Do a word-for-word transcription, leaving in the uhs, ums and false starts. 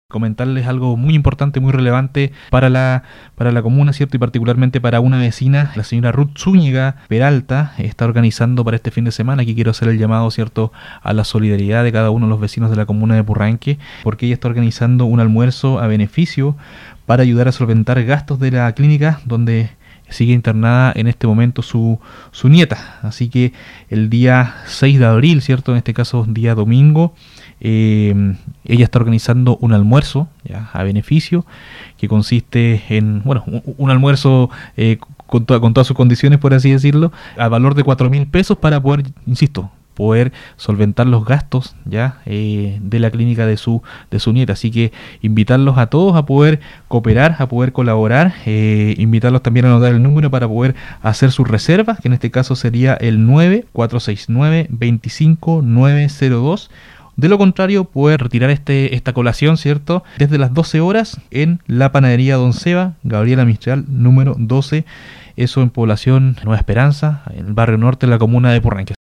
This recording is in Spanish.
Comentarles algo muy importante, muy relevante para la para la comuna, ¿cierto? Y particularmente para una vecina, la señora Ruth Zúñiga Peralta, está organizando para este fin de semana. Aquí quiero hacer el llamado, ¿cierto?, a la solidaridad de cada uno de los vecinos de la comuna de Purranque, porque ella está organizando un almuerzo a beneficio para ayudar a solventar gastos de la clínica donde sigue internada en este momento su, su nieta. Así que el día seis de abril, ¿cierto?, en este caso día domingo, eh, ella está organizando un almuerzo ya a beneficio que consiste en, bueno, un, un almuerzo eh, con, to- con todas sus condiciones, por así decirlo, a valor de cuatro mil pesos para poder, insisto, poder solventar los gastos ya eh, de la clínica de su de su nieta. Así que invitarlos a todos a poder cooperar, a poder colaborar, eh, invitarlos también a anotar el número para poder hacer sus reservas, que en este caso sería el nueve cuatro seis nueve, dos cinco nueve cero dos. De lo contrario, poder retirar este esta colación, ¿cierto?, desde las doce horas en la panadería Don Seba, Gabriela Mistral, número doce, eso en población Nueva Esperanza, en el barrio norte de la comuna de Purranque.